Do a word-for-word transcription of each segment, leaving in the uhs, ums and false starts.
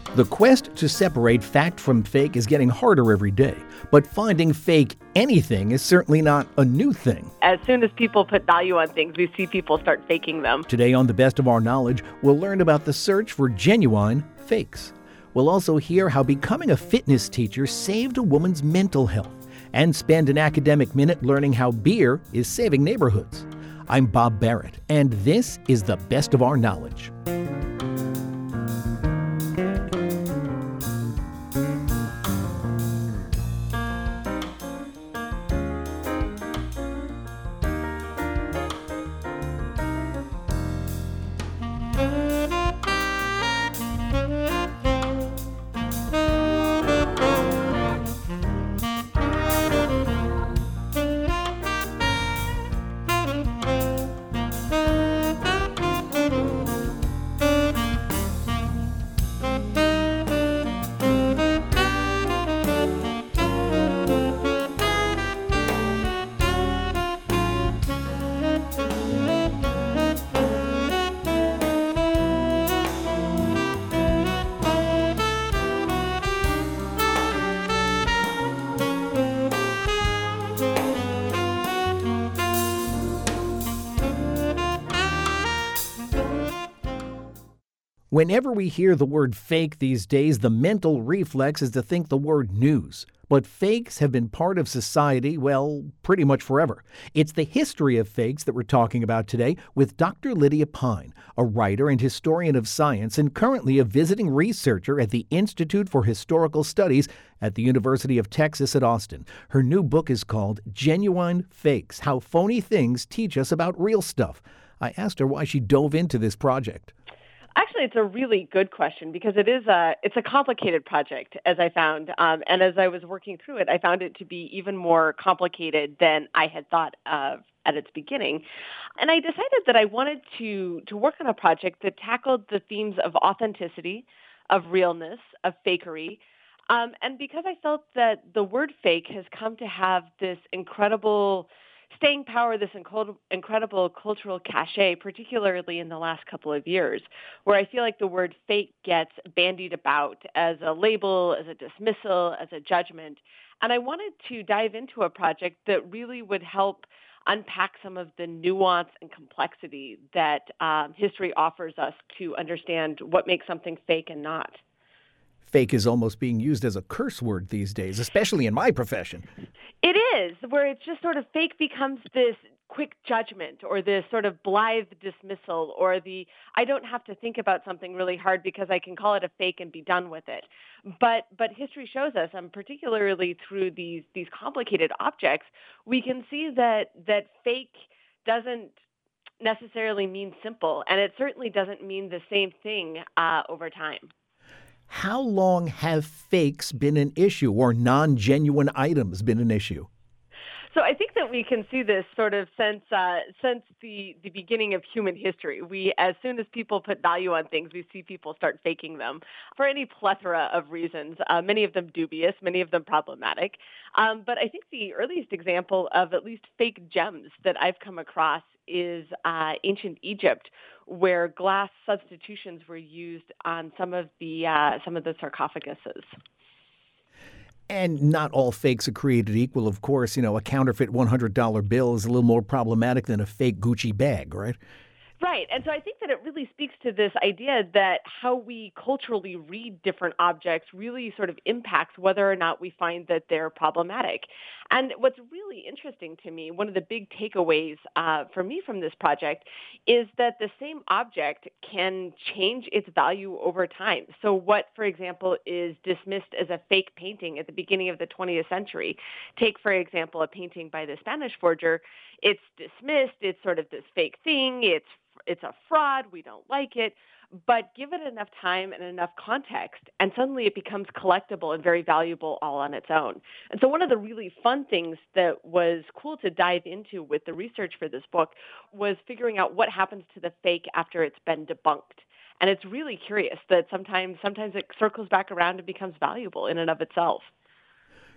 The quest to separate fact from fake is getting harder every day, but finding fake anything is certainly not a new thing. As soon as people put value on things, we see people start faking them. Today on The Best of Our Knowledge, we'll learn about the search for genuine fakes. We'll also hear how becoming a fitness teacher saved a woman's mental health, and spend an academic minute learning how beer is saving neighborhoods. I'm Bob Barrett, and this is The Best of Our Knowledge. Whenever we hear the word fake these days, the mental reflex is to think the word news. But fakes have been part of society, well, pretty much forever. It's the history of fakes that we're talking about today with Doctor Lydia Pyne, a writer and historian of science and currently a visiting researcher at the Institute for Historical Studies at the University of Texas at Austin. Her new book is called Genuine Fakes: How Phony Things Teach Us About Real Stuff. I asked her why she dove into this project. Actually, it's a really good question because it is a it's a complicated project, as I found. Um, and as I was working through it, I found it to be even more complicated than I had thought of at its beginning. And I decided that I wanted to to work on a project that tackled the themes of authenticity, of realness, of fakery. Um, and because I felt that the word fake has come to have this incredible staying power, this incredible cultural cachet, particularly in the last couple of years, where I feel like the word fake gets bandied about as a label, as a dismissal, as a judgment. And I wanted to dive into a project that really would help unpack some of the nuance and complexity that um, history offers us to understand what makes something fake and not. Fake is almost being used as a curse word these days, especially in my profession. It is, where it's just sort of fake becomes this quick judgment or this sort of blithe dismissal or the I don't have to think about something really hard because I can call it a fake and be done with it. But but history shows us, and particularly through these these complicated objects, we can see that that fake doesn't necessarily mean simple, and it certainly doesn't mean the same thing uh, over time. How long have fakes been an issue or non-genuine items been an issue? So I think that we can see this sort of since uh, since the, the beginning of human history. We, as soon as people put value on things, we see people start faking them for any plethora of reasons, uh, many of them dubious, many of them problematic. Um, but I think the earliest example of at least fake gems that I've come across is uh, ancient Egypt, where glass substitutions were used on some of the uh, some of the sarcophaguses. And not all fakes are created equal, of course. You know, a counterfeit one hundred dollar bill is a little more problematic than a fake Gucci bag, right? Right. And so I think that it really speaks to this idea that how we culturally read different objects really sort of impacts whether or not we find that they're problematic. And what's really interesting to me, one of the big takeaways uh, for me from this project, is that the same object can change its value over time. So what, for example, is dismissed as a fake painting at the beginning of the twentieth century, take, for example, a painting by the Spanish forger, it's dismissed, it's sort of this fake thing, it's it's a fraud, we don't like it, but give it enough time and enough context, and suddenly it becomes collectible and very valuable all on its own. And so one of the really fun things that was cool to dive into with the research for this book was figuring out what happens to the fake after it's been debunked. And it's really curious that sometimes sometimes it circles back around and becomes valuable in and of itself.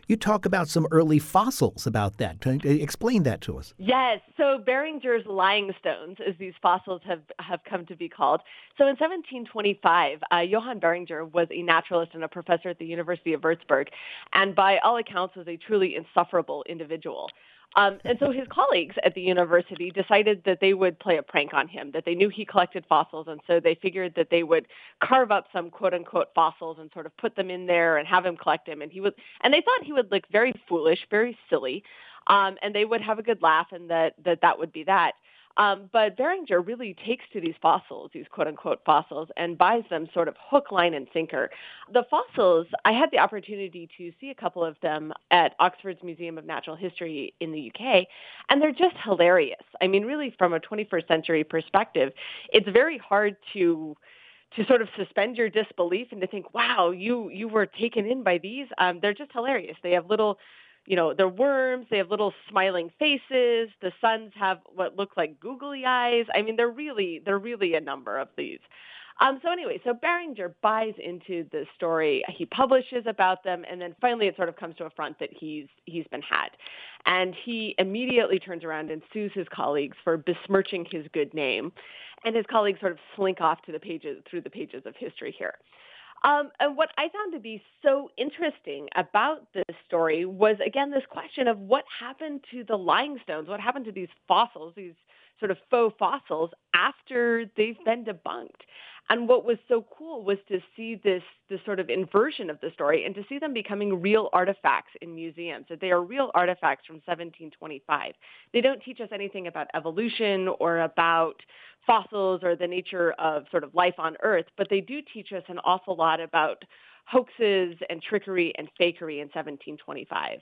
You talk about some early fossils about that. Can you explain that to us? Yes. So Beringer's lying stones, as these fossils have, have come to be called. So in seventeen twenty-five, uh, Johann Beringer was a naturalist and a professor at the University of Würzburg, and by all accounts was a truly insufferable individual. Um, and so his colleagues at the university decided that they would play a prank on him, that they knew he collected fossils, and so they figured that they would carve up some quote-unquote fossils and sort of put them in there and have him collect them. And he would, and they thought he would look very foolish, very silly, um, and they would have a good laugh, and that that, that would be that. Um, but Beringer really takes to these fossils, these quote-unquote fossils, and buys them sort of hook, line, and sinker. The fossils, I had the opportunity to see a couple of them at Oxford's Museum of Natural History in the U K, and they're just hilarious. I mean, really, from a twenty-first century perspective, it's very hard to to sort of suspend your disbelief and to think, wow, you you were taken in by these. Um, they're just hilarious. They have little you know, they're worms. They have little smiling faces. The suns have what look like googly eyes. I mean, they're really, they're really a number of these. Um, so anyway, so Beringer buys into the story. He publishes about them, and then finally it sort of comes to a front that he's he's been had. And he immediately turns around and sues his colleagues for besmirching his good name. And his colleagues sort of slink off to the pages through the pages of history here. Um, and what I found to be so interesting about this story was, again, this question of what happened to the lying stones, what happened to these fossils, these sort of faux fossils, after they've been debunked. And what was so cool was to see this, this sort of inversion of the story and to see them becoming real artifacts in museums, that they are real artifacts from seventeen twenty-five. They don't teach us anything about evolution or about fossils or the nature of sort of life on Earth, but they do teach us an awful lot about hoaxes and trickery and fakery in seventeen twenty-five.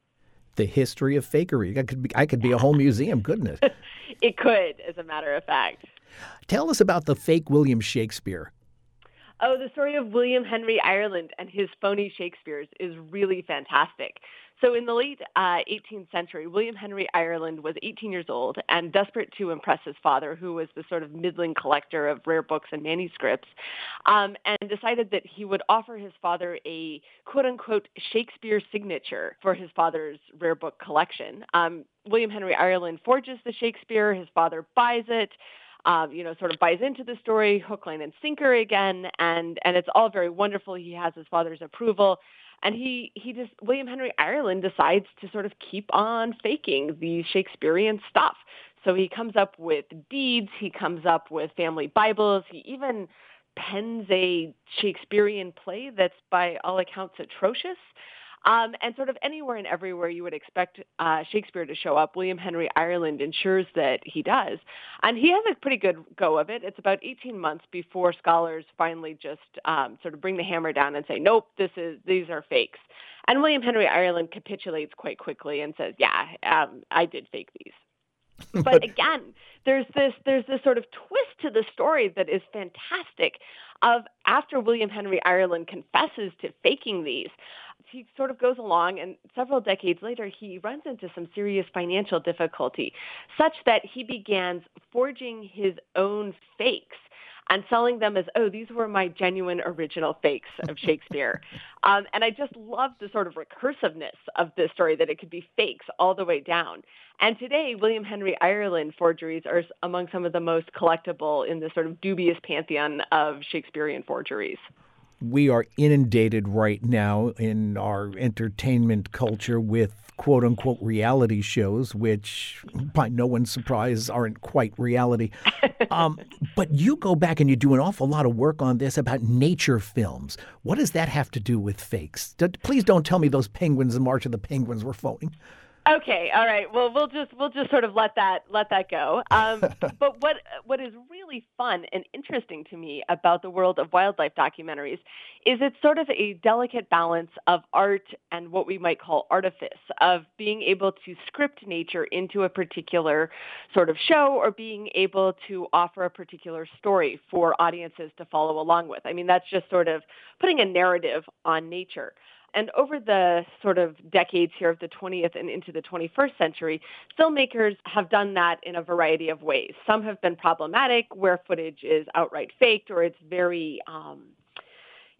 The history of fakery. I could be, I could be a whole museum, couldn't it? It could, as a matter of fact. Tell us about the fake William Shakespeare. Oh, the story of William Henry Ireland and his phony Shakespeares is really fantastic. So in the late uh, eighteenth century, William Henry Ireland was eighteen years old and desperate to impress his father, who was the sort of middling collector of rare books and manuscripts, um, and decided that he would offer his father a quote-unquote Shakespeare signature for his father's rare book collection. Um, William Henry Ireland forges the Shakespeare. His father buys it. Um, you know, sort of buys into the story, hook, line, and sinker again, and and it's all very wonderful. He has his father's approval, and he he just William Henry Ireland decides to sort of keep on faking the Shakespearean stuff. So he comes up with deeds, he comes up with family Bibles, he even pens a Shakespearean play that's by all accounts atrocious. Um, and sort of anywhere and everywhere you would expect uh, Shakespeare to show up, William Henry Ireland ensures that he does. And he has a pretty good go of it. It's about eighteen months before scholars finally just um, sort of bring the hammer down and say, nope, this is these are fakes. And William Henry Ireland capitulates quite quickly and says, yeah, um, I did fake these. But again, there's this there's this sort of twist to the story that is fantastic. Of after William Henry Ireland confesses to faking these, he sort of goes along, and several decades later, he runs into some serious financial difficulty, such that he begins forging his own fakes and selling them as, oh, these were my genuine original fakes of Shakespeare. um, and I just love the sort of recursiveness of this story, that it could be fakes all the way down. And today, William Henry Ireland forgeries are among some of the most collectible in the sort of dubious pantheon of Shakespearean forgeries. We are inundated right now in our entertainment culture with quote-unquote reality shows, which, by no one's surprise, aren't quite reality. Um, but you go back and you do an awful lot of work on this about nature films. What does that have to do with fakes? Please don't tell me those penguins in March of the Penguins were phoning. Okay, all right. Well, we'll just we'll just sort of let that let that go. Um, but what what is really fun and interesting to me about the world of wildlife documentaries is it's sort of a delicate balance of art and what we might call artifice, of being able to script nature into a particular sort of show, or being able to offer a particular story for audiences to follow along with. I mean, that's just sort of putting a narrative on nature. And over the sort of decades here of the twentieth and into the twenty-first century, filmmakers have done that in a variety of ways. Some have been problematic, where footage is outright faked, or it's very um,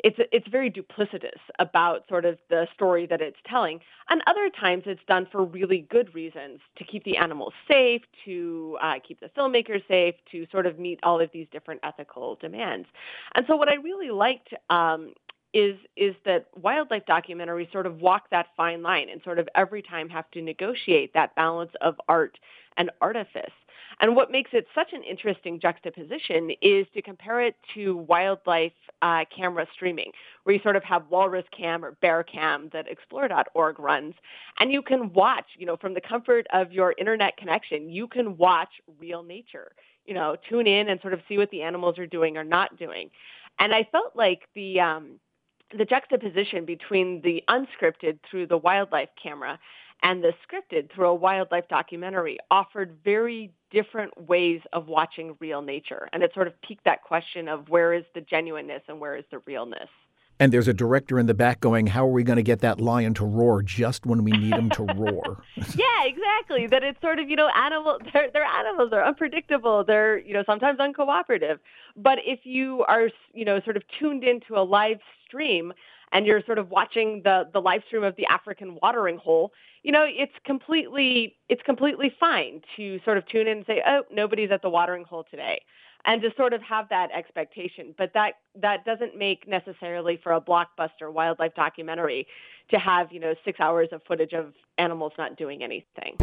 it's it's very duplicitous about sort of the story that it's telling. And other times it's done for really good reasons, to keep the animals safe, to uh, keep the filmmakers safe, to sort of meet all of these different ethical demands. And so what I really liked um, is is that wildlife documentaries sort of walk that fine line and sort of every time have to negotiate that balance of art and artifice. And what makes it such an interesting juxtaposition is to compare it to wildlife uh, camera streaming, where you sort of have Walrus Cam or Bear Cam that explore dot org runs, and you can watch, you know, from the comfort of your internet connection, you can watch real nature, you know, tune in and sort of see what the animals are doing or not doing. And I felt like the um, the juxtaposition between the unscripted through the wildlife camera and the scripted through a wildlife documentary offered very different ways of watching real nature. And it sort of piqued that question of where is the genuineness and where is the realness. And there's a director in the back going, how are we going to get that lion to roar just when we need him to roar? Yeah, exactly. That it's sort of, you know, animal, they're, they're animals, they're unpredictable, they're, you know, sometimes uncooperative. But if you are, you know, sort of tuned into a live stream and you're sort of watching the, the live stream of the African watering hole, you know, it's completely, it's completely fine to sort of tune in and say, oh, nobody's at the watering hole today, and to sort of have that expectation. But that that doesn't make necessarily for a blockbuster wildlife documentary to have, you know, six hours of footage of animals not doing anything.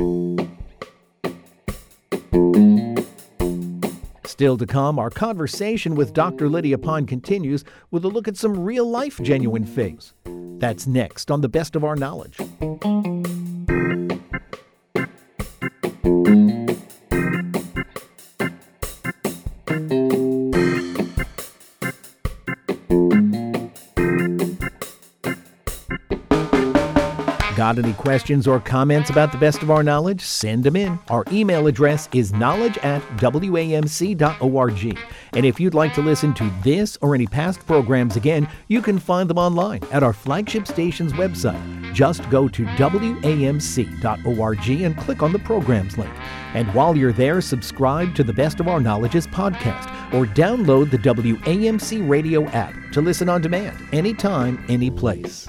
Still to come, our conversation with Doctor Lydia Pine continues with a look at some real-life genuine fakes. That's next on The Best of Our Knowledge. Got any questions or comments about the best of our knowledge? Send them in. Our email address is knowledge at w a m c dot org. And if you'd like to listen to this or any past programs again, you can find them online at our flagship station's website. Just go to w a m c dot org and click on the programs link. And while you're there, subscribe to the Best of Our Knowledge's podcast or download the W A M C radio app to listen on demand, anytime, any place.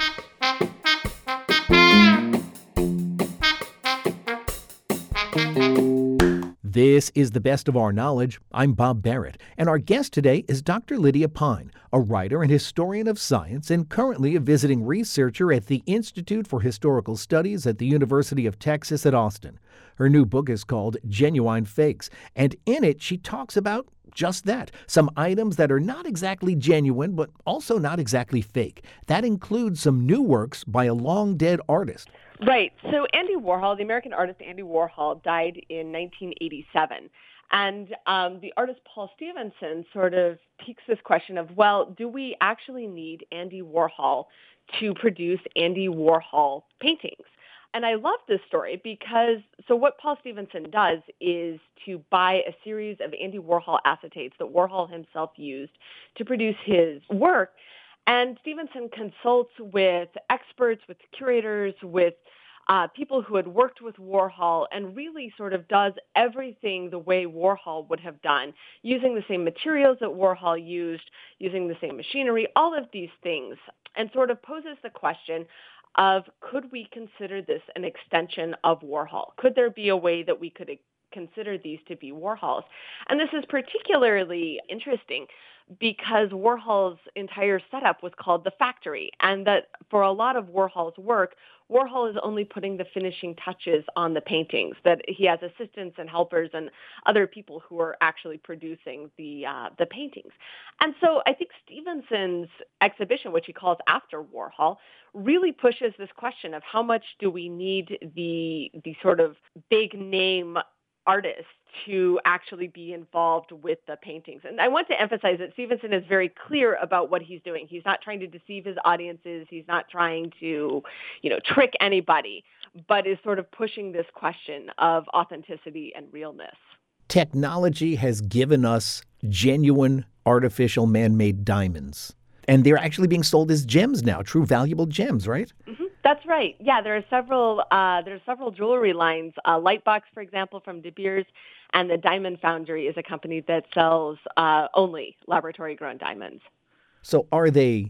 This is The Best of Our Knowledge. I'm Bob Barrett, and our guest today is Doctor Lydia Pine, a writer and historian of science and currently a visiting researcher at the Institute for Historical Studies at the University of Texas at Austin. Her new book is called Genuine Fakes, and in it she talks about just that, some items that are not exactly genuine, but also not exactly fake. That includes some new works by a long-dead artist. Right. So Andy Warhol, the American artist Andy Warhol, died in nineteen eighty-seven. And um, the artist Paul Stevenson sort of piques this question of, well, do we actually need Andy Warhol to produce Andy Warhol paintings? And I love this story because, so what Paul Stevenson does is to buy a series of Andy Warhol acetates that Warhol himself used to produce his work. And Stevenson consults with experts, with curators, with uh, people who had worked with Warhol, and really sort of does everything the way Warhol would have done, using the same materials that Warhol used, using the same machinery, all of these things, and sort of poses the question of, could we consider this an extension of Warhol? Could there be a way that we could consider these to be Warhols? And this is particularly interesting because Warhol's entire setup was called the factory, and that for a lot of Warhol's work, Warhol is only putting the finishing touches on the paintings, that he has assistants and helpers and other people who are actually producing the uh, the paintings. And so I think Stevenson's exhibition, which he calls After Warhol, really pushes this question of how much do we need the the sort of big name artists to actually be involved with the paintings. And I want to emphasize that Stevenson is very clear about what he's doing. He's not trying to deceive his audiences. He's not trying to, you know, trick anybody, but is sort of pushing this question of authenticity and realness. Technology has given us genuine artificial man-made diamonds. And they're actually being sold as gems now, true valuable gems, right? Mm-hmm. That's right. Yeah, there are several. Uh, there are several jewelry lines. Uh, Lightbox, for example, from De Beers, and the Diamond Foundry is a company that sells uh, only laboratory-grown diamonds. So, are they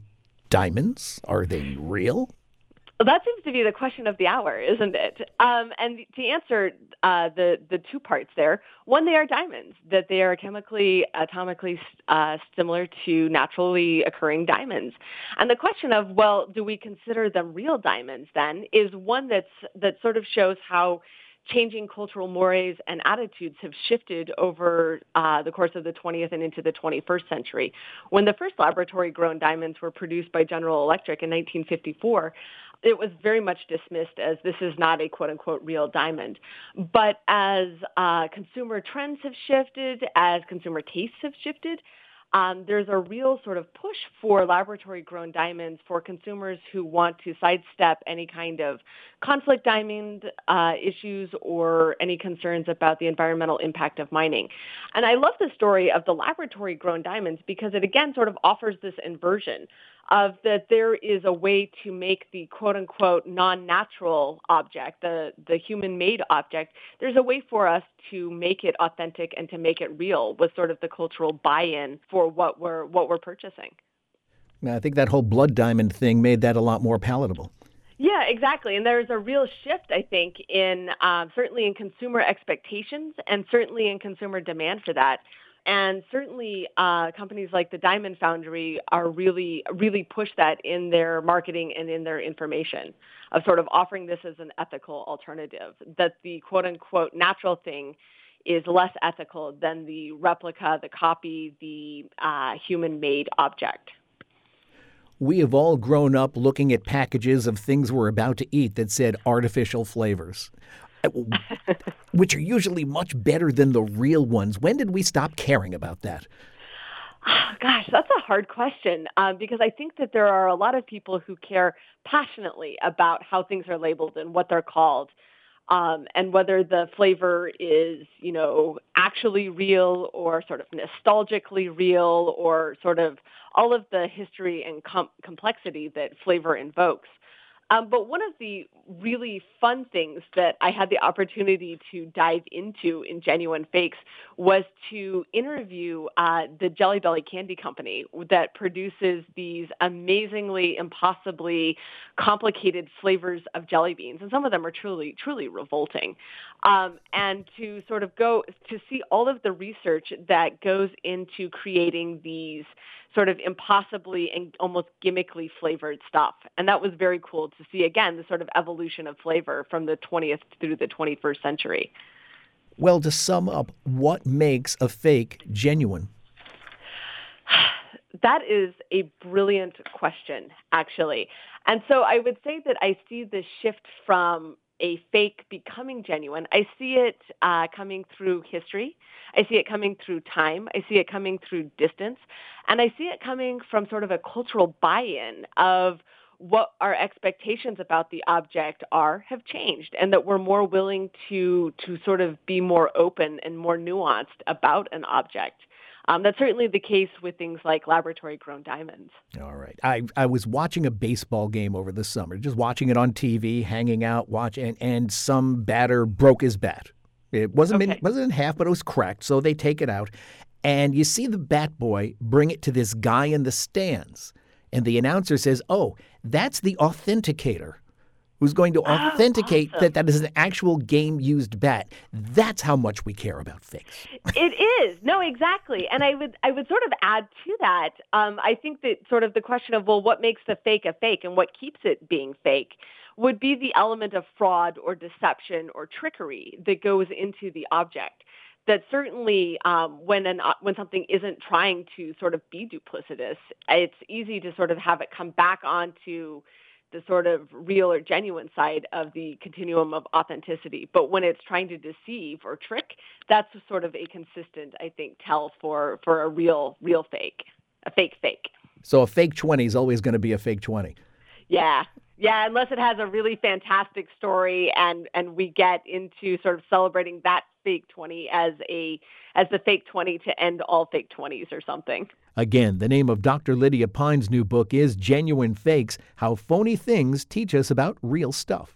diamonds? Are they real? Well, that seems to be the question of the hour, isn't it? Um, and to answer uh, the the two parts there, one, they are diamonds, that they are chemically, atomically uh, similar to naturally occurring diamonds. And the question of, well, do we consider them real diamonds then, is one that's that sort of shows how changing cultural mores and attitudes have shifted over uh, the course of the twentieth and into the twenty-first century. When the first laboratory-grown diamonds were produced by General Electric in nineteen fifty-four, it was very much dismissed as this is not a quote-unquote real diamond. But as uh, consumer trends have shifted, as consumer tastes have shifted, Um, there's a real sort of push for laboratory-grown diamonds for consumers who want to sidestep any kind of conflict diamond uh, issues or any concerns about the environmental impact of mining. And I love the story of the laboratory-grown diamonds because it, again, sort of offers this inversion of that there is a way to make the quote-unquote non-natural object, the, the human-made object, there's a way for us to make it authentic and to make it real with sort of the cultural buy-in for what we're what we're purchasing. Now, I think that whole blood diamond thing made that a lot more palatable. Yeah, exactly. And there's a real shift, I think, in um, certainly in consumer expectations and certainly in consumer demand for that. And certainly uh, companies like the Diamond Foundry are really, really push that in their marketing and in their information of sort of offering this as an ethical alternative, that the quote-unquote natural thing is less ethical than the replica, the copy, the uh, human-made object. We have all grown up looking at packages of things we're about to eat that said artificial flavors, which are usually much better than the real ones. When did we stop caring about that? Oh, gosh, that's a hard question um, because I think that there are a lot of people who care passionately about how things are labeled and what they're called. Um, and whether the flavor is, you know, actually real or sort of nostalgically real or sort of all of the history and com- complexity that flavor invokes. Um, but one of the really fun things that I had the opportunity to dive into in Genuine Fakes was to interview uh, the Jelly Belly Candy Company that produces these amazingly, impossibly complicated flavors of jelly beans. And some of them are truly, truly revolting. Um, and to sort of go to see all of the research that goes into creating these sort of impossibly and almost gimmickly flavored stuff. And that was very cool to see, again, the sort of evolution of flavor from the twentieth through the twenty-first century. Well, to sum up, what makes a fake genuine? That is a brilliant question, actually. And so I would say that I see the shift from a fake becoming genuine. I see it uh, coming through history. I see it coming through time. I see it coming through distance. And I see it coming from sort of a cultural buy-in of what our expectations about the object are have changed and that we're more willing to to sort of be more open and more nuanced about an object. Um, that's certainly the case with things like laboratory-grown diamonds. All right. I, I was watching a baseball game over the summer, just watching it on T V, hanging out, watching, and, and some batter broke his bat. It wasn't, Okay. in, wasn't in half, but it was cracked, so they take it out. And you see the bat boy bring it to this guy in the stands. And the announcer says, oh, that's the authenticator who's going to authenticate Oh, awesome. that that is an actual game-used bat. That's how much we care about fakes. It is. No, exactly. And I would I would sort of add to that. Um, I think that sort of the question of, well, what makes the fake a fake and what keeps it being fake would be the element of fraud or deception or trickery that goes into the object. That certainly um, when an, uh, when something isn't trying to sort of be duplicitous, it's easy to sort of have it come back onto the sort of real or genuine side of the continuum of authenticity. But when it's trying to deceive or trick, that's sort of a consistent, I think, tell for, for a real, real fake, a fake fake. So a fake twenty is always going to be a fake twenty. Yeah. Yeah, unless it has a really fantastic story and, and we get into sort of celebrating that fake twenty as a as the fake twenty to end all fake twenties or something. Again, the name of Doctor Lydia Pine's new book is Genuine Fakes: How Phony Things Teach Us About Real Stuff.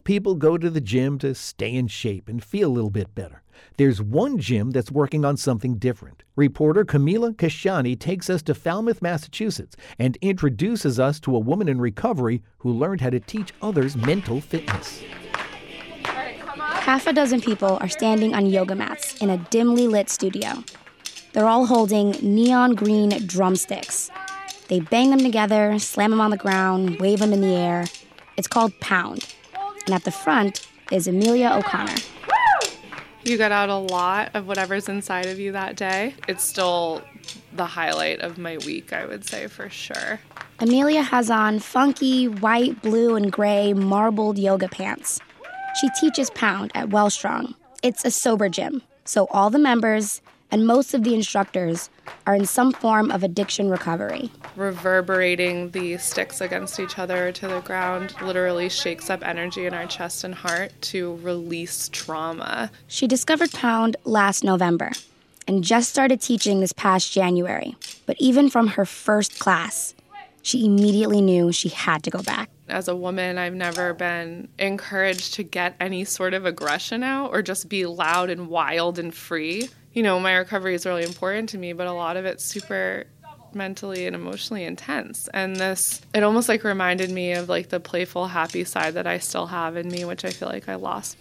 people go to the gym to stay in shape and feel a little bit better. There's one gym that's working on something different. Reporter Camila Kashani takes us to Falmouth, Massachusetts, and introduces us to a woman in recovery who learned how to teach others mental fitness. Half a dozen people are standing on yoga mats in a dimly lit studio. They're all holding neon green drumsticks. They bang them together, slam them on the ground, wave them in the air. It's called Pound. And at the front is Amelia O'Connor. You get out a lot of whatever's inside of you that day. It's still the highlight of my week, I would say, for sure. Amelia has on funky white, blue, and gray marbled yoga pants. She teaches Pound at Wellstrong. It's a sober gym, so all the members and most of the instructors are in some form of addiction recovery. Reverberating the sticks against each other to the ground literally shakes up energy in our chest and heart to release trauma. She discovered Pound last November and just started teaching this past January. But even from her first class, she immediately knew she had to go back. As a woman, I've never been encouraged to get any sort of aggression out or just be loud and wild and free. You know, my recovery is really important to me, but a lot of it's super mentally and emotionally intense. And this, it almost like reminded me of like the playful, happy side that I still have in me, which I feel like I lost.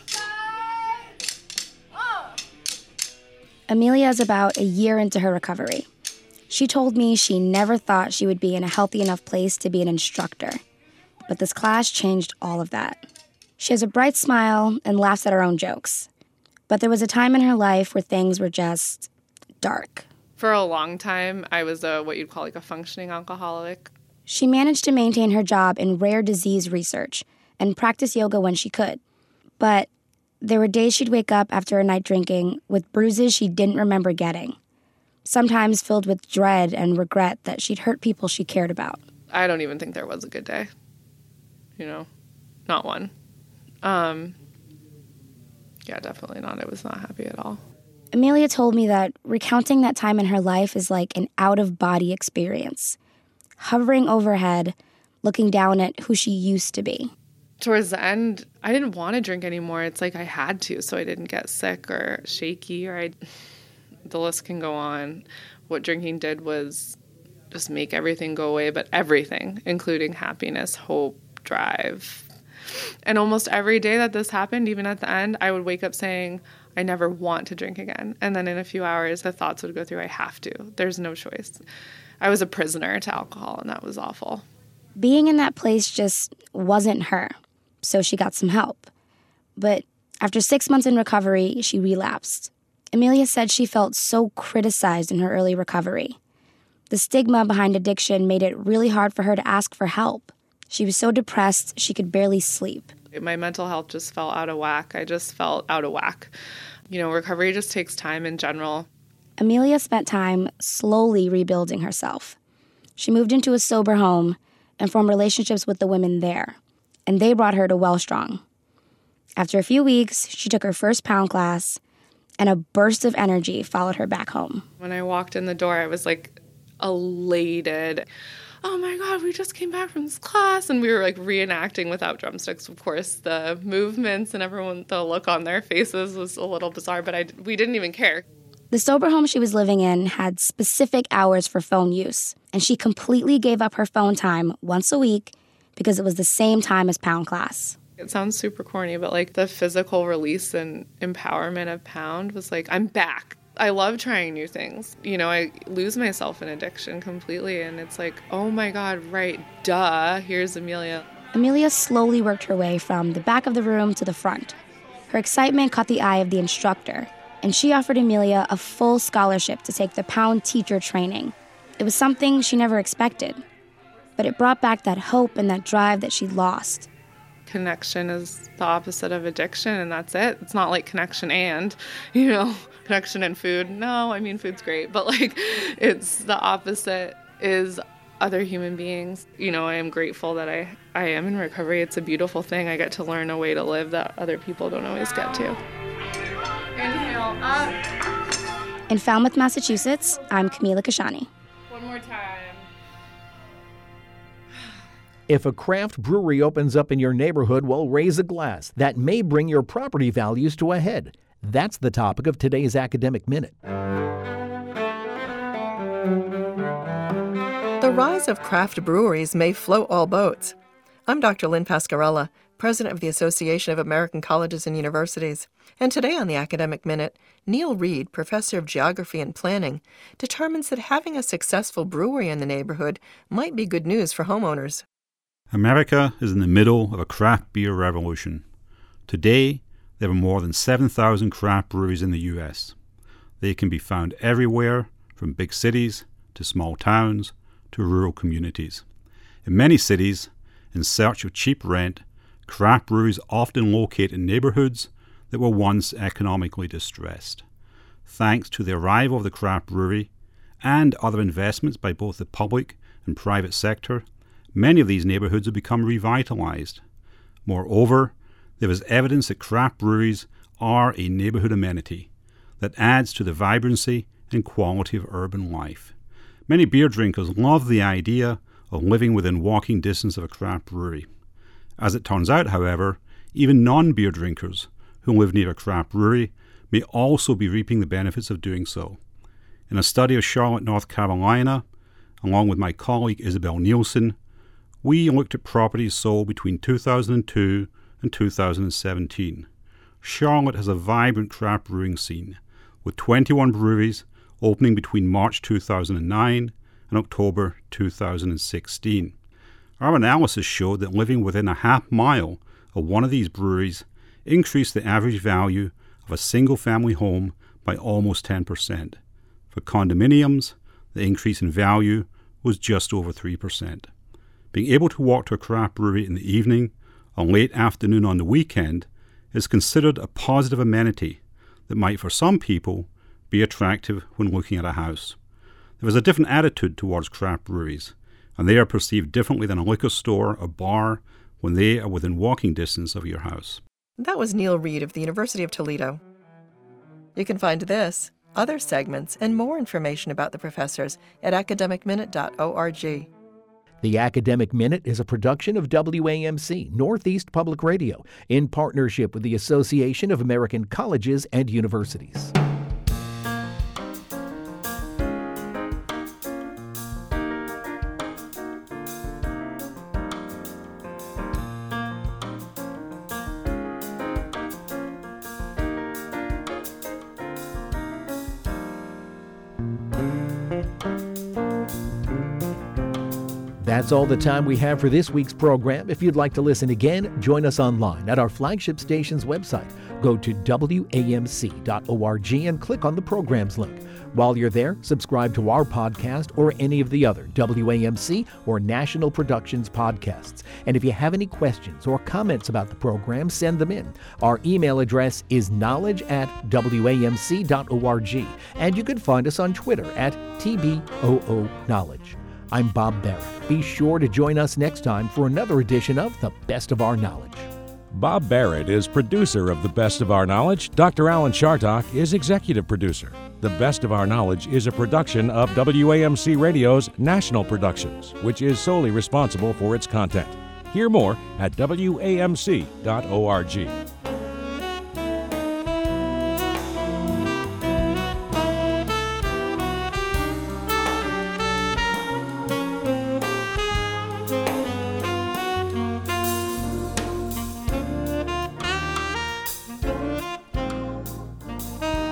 Amelia is about a year into her recovery. She told me she never thought she would be in a healthy enough place to be an instructor. But this class changed all of that. She has a bright smile and laughs at her own jokes. But there was a time in her life where things were just dark. For a long time, I was a what you'd call like a functioning alcoholic. She managed to maintain her job in rare disease research and practice yoga when she could. But there were days she'd wake up after a night drinking with bruises she didn't remember getting, sometimes filled with dread and regret that she'd hurt people she cared about. I don't even think there was a good day. You know, not one. Um, yeah, definitely not. I was not happy at all. Amelia told me that recounting that time in her life is like an out-of-body experience, hovering overhead, looking down at who she used to be. Towards the end, I didn't want to drink anymore. It's like I had to, so I didn't get sick or shaky, or I... The list can go on. What drinking did was just make everything go away, but everything, including happiness, hope, drive. And almost every day that this happened, even at the end, I would wake up saying, I never want to drink again. And then in a few hours, the thoughts would go through, I have to. There's no choice. I was a prisoner to alcohol, and that was awful. Being in that place just wasn't her, so she got some help. But after six months in recovery, she relapsed. Amelia said she felt so criticized in her early recovery. The stigma behind addiction made it really hard for her to ask for help. She was so depressed she could barely sleep. My mental health just fell out of whack. I just felt out of whack. You know, recovery just takes time in general. Amelia spent time slowly rebuilding herself. She moved into a sober home and formed relationships with the women there, and they brought her to Wellstrong. After a few weeks, she took her first Pound class, and a burst of energy followed her back home. When I walked in the door, I was like elated. Oh my God, we just came back from this class. And we were like reenacting without drumsticks, of course, the movements, and everyone, the look on their faces was a little bizarre, but I, we didn't even care. The sober home she was living in had specific hours for phone use, and she completely gave up her phone time once a week because it was the same time as Pound class. It sounds super corny, but like the physical release and empowerment of Pound was like, I'm back. I love trying new things. You know, I lose myself in addiction completely, and it's like, oh my God, right, duh, here's Amelia. Amelia slowly worked her way from the back of the room to the front. Her excitement caught the eye of the instructor, and she offered Amelia a full scholarship to take the Pound teacher training. It was something she never expected, but it brought back that hope and that drive that she'd lost. Connection is the opposite of addiction, and that's it. It's not like connection and, you know, connection and food. No, I mean, food's great, but like it's the opposite is other human beings. You know, I am grateful that I, I am in recovery. It's a beautiful thing. I get to learn a way to live that other people don't always get to. Inhale up. In Falmouth, Massachusetts, I'm Camila Kashani. One more time. If a craft brewery opens up in your neighborhood, well, raise a glass. That may bring your property values to a head. That's the topic of today's Academic Minute. The rise of craft breweries may float all boats. I'm Doctor Lynn Pascarella, President of the Association of American Colleges and Universities. And today on the Academic Minute, Neil Reed, Professor of Geography and Planning, determines that having a successful brewery in the neighborhood might be good news for homeowners. America is in the middle of a craft beer revolution. Today, there are more than seven thousand craft breweries in the U S. They can be found everywhere, from big cities to small towns to rural communities. In many cities, in search of cheap rent, craft breweries often locate in neighborhoods that were once economically distressed. Thanks to the arrival of the craft brewery and other investments by both the public and private sector, many of these neighborhoods have become revitalized. Moreover, there is evidence that craft breweries are a neighborhood amenity that adds to the vibrancy and quality of urban life. Many beer drinkers love the idea of living within walking distance of a craft brewery. As it turns out, however, even non-beer drinkers who live near a craft brewery may also be reaping the benefits of doing so. In a study of Charlotte, North Carolina, along with my colleague Isabel Nielsen, we looked at properties sold between two thousand two and two thousand seventeen. Charlotte has a vibrant craft brewing scene, with twenty-one breweries opening between March two thousand nine and October two thousand sixteen. Our analysis showed that living within a half mile of one of these breweries increased the average value of a single-family home by almost ten percent. For condominiums, the increase in value was just over three percent. Being able to walk to a craft brewery in the evening or late afternoon on the weekend is considered a positive amenity that might for some people be attractive when looking at a house. There is a different attitude towards craft breweries, and they are perceived differently than a liquor store or bar when they are within walking distance of your house. That was Neil Reed of the University of Toledo. You can find this, other segments, and more information about the professors at academic minute dot org. The Academic Minute is a production of W A M C, Northeast Public Radio, in partnership with the Association of American Colleges and Universities. That's all the time we have for this week's program. If you'd like to listen again, join us online at our flagship station's website. Go to W A M C dot org and click on the programs link. While you're there, subscribe to our podcast or any of the other W A M C or National Productions podcasts. And if you have any questions or comments about the program, send them in. Our email address is knowledge at W A M C dot org, and you can find us on Twitter at T B O O Knowledge. I'm Bob Barrett. Be sure to join us next time for another edition of The Best of Our Knowledge. Bob Barrett is producer of The Best of Our Knowledge. Doctor Alan Chartock is executive producer. The Best of Our Knowledge is a production of W A M C Radio's National Productions, which is solely responsible for its content. Hear more at W A M C dot org.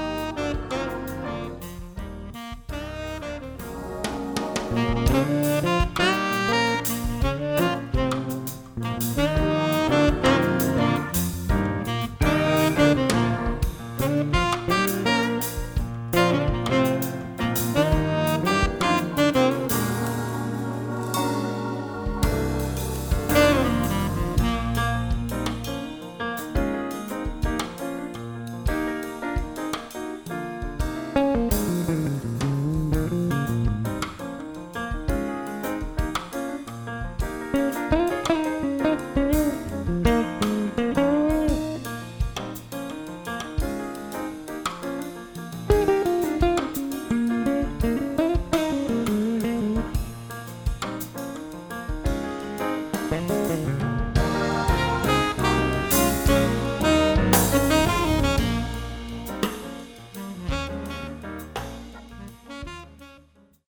Thank you.